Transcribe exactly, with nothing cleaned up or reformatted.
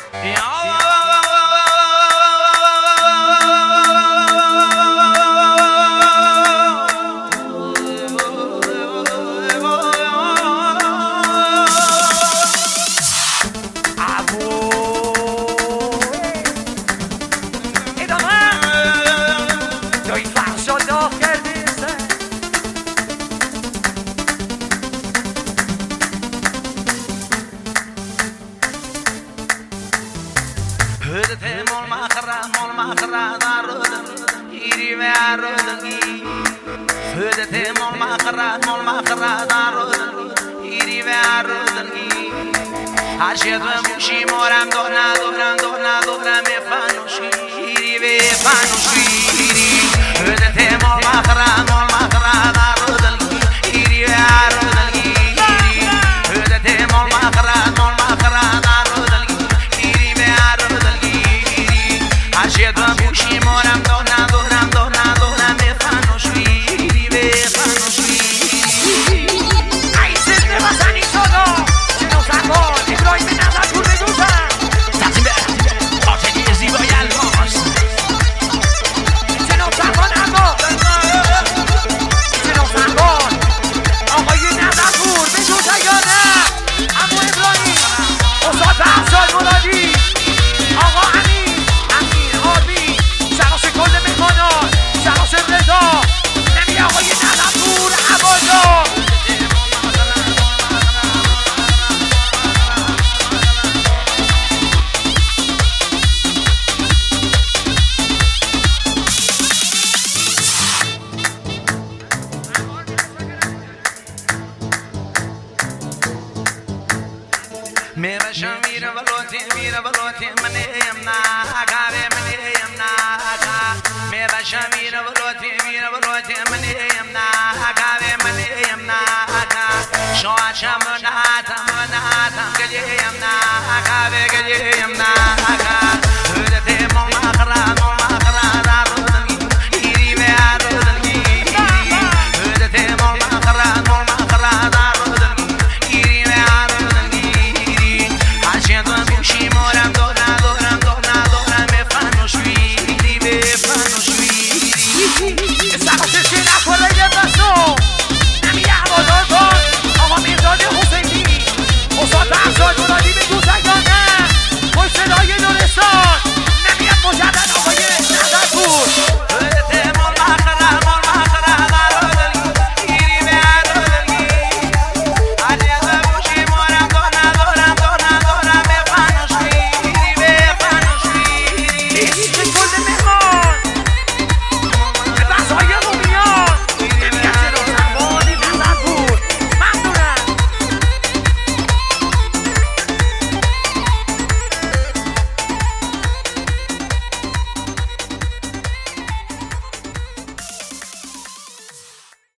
عشق موشی مارم دارم دارم دارم دارم فنوشیری به فنوشیری هدت مال مخرم مال مخرم دارم ایری دارم هدت مال مخرم مال مخرم دارم ایری به دارم عشق موشی مارم دارم دارم دارم دارم فنوشیری به فنوشیری ای سر واسنی صدا چنو زبان ابراهیم نظر پور بدوشم تقسیم به خاطری زیبای الماس چنو زبان اما چنو زبان آقای نظر پور بدوشم یا نه اما ابراهیم استاد افشار مرادی آقا امین امین آبی سراس کل مهمانان سراس رضا نمی آقای نظر پور عبادا میره شمیره ولوتی میره ولوتی منیم ناکاره منیم ناکا میره شمیره ولوتی میره ولوتی منیم ناکاره منیم ناکا شو شام ناتم ناتم گلیم ناکاره گلیم ناکا